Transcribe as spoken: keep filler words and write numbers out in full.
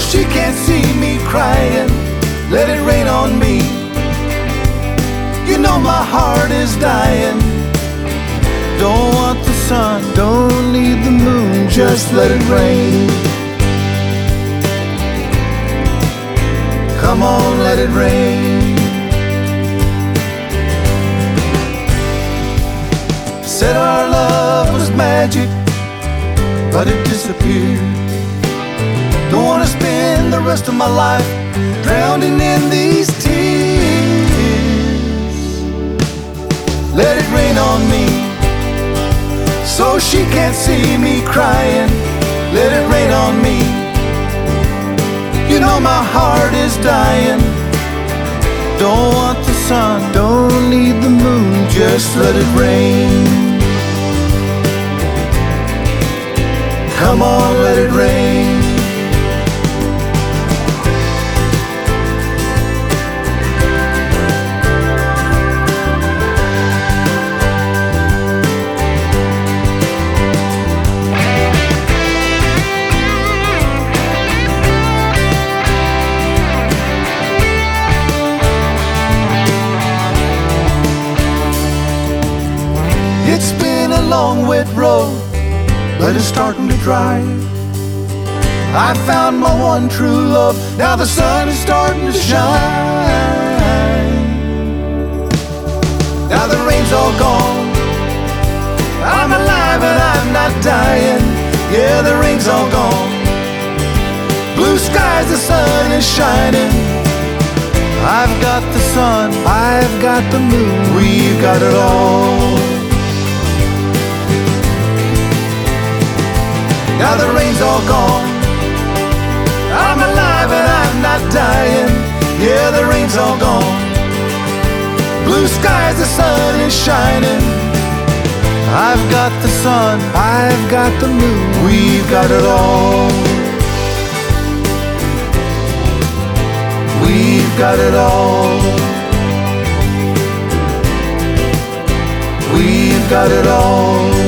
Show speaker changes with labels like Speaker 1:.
Speaker 1: she can't see me crying. Let it rain on me. You know my heart is dying. Don't want the sun, don't need the moon, just let it rain. Come on, let it rain. Said our love was magic, but it disappeared. Don't wanna spend the rest of my life drowning in these tears. Let it rain on me, so she can't see me crying. Let it rain on me. You know my heart is dying. Don't want the sun, don't need the moon, just let it rain. Come on, let it rain. It's been a long wet road, but it's starting to dry. I found my one true love, now the sun is starting to shine. Now the rain's all gone, I'm alive and I'm not dying. Yeah, the rain's all gone. Blue skies, the sun is shining. I've got the sun, I've got the moon, we've got it all. Now the rain's all gone, I'm alive and I'm not dying. Yeah, the rain's all gone. Blue skies, the sun is shining. I've got the sun, I've got the moon, we've got it all. We've got it all. We've got it all.